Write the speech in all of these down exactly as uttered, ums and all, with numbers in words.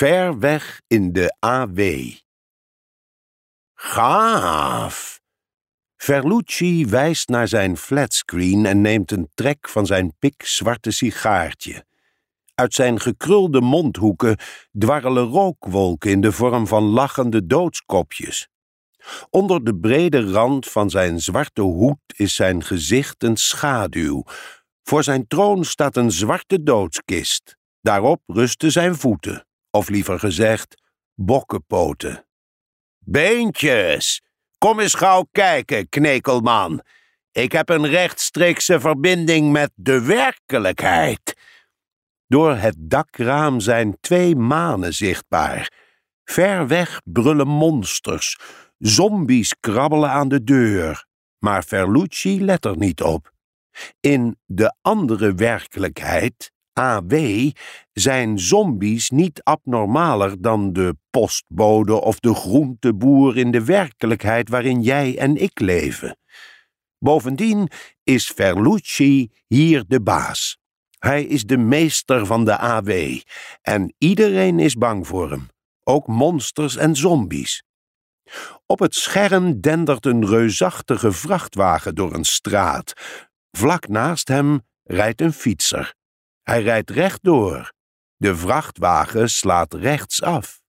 Ver weg in de A W. Gaaf! Ferlucci wijst naar zijn flatscreen en neemt een trek van zijn pikzwarte sigaartje. Uit zijn gekrulde mondhoeken dwarrelen rookwolken in de vorm van lachende doodskopjes. Onder de brede rand van zijn zwarte hoed is zijn gezicht een schaduw. Voor zijn troon staat een zwarte doodskist. Daarop rusten zijn voeten, of liever gezegd, bokkenpoten. Beentjes! Kom eens gauw kijken, knekelman. Ik heb een rechtstreekse verbinding met de werkelijkheid. Door het dakraam zijn twee manen zichtbaar. Ver weg brullen monsters. Zombies krabbelen aan de deur. Maar Ferlucci let er niet op. In de andere werkelijkheid, A W, zijn zombies niet abnormaler dan de postbode of de groenteboer in de werkelijkheid waarin jij en ik leven. Bovendien is Ferlucci hier de baas. Hij is de meester van de A W en iedereen is bang voor hem, ook monsters en zombies. Op het scherm dendert een reusachtige vrachtwagen door een straat. Vlak naast hem rijdt een fietser. Hij rijdt rechtdoor. De vrachtwagen slaat rechtsaf.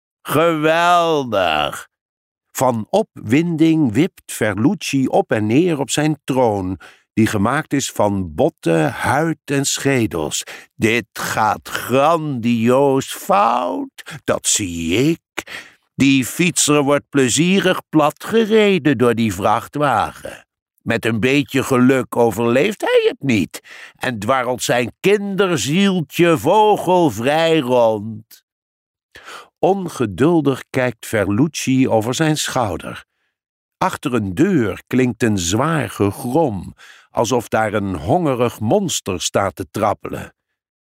Geweldig! Van opwinding wipt Ferlucci op en neer op zijn troon, die gemaakt is van botten, huid en schedels. Dit gaat grandioos fout, dat zie ik. Die fietser wordt plezierig platgereden door die vrachtwagen. Met een beetje geluk overleeft hij het niet en dwarrelt zijn kinderzieltje vogelvrij rond. Ongeduldig kijkt Ferlucci over zijn schouder. Achter een deur klinkt een zwaar gegrom, alsof daar een hongerig monster staat te trappelen.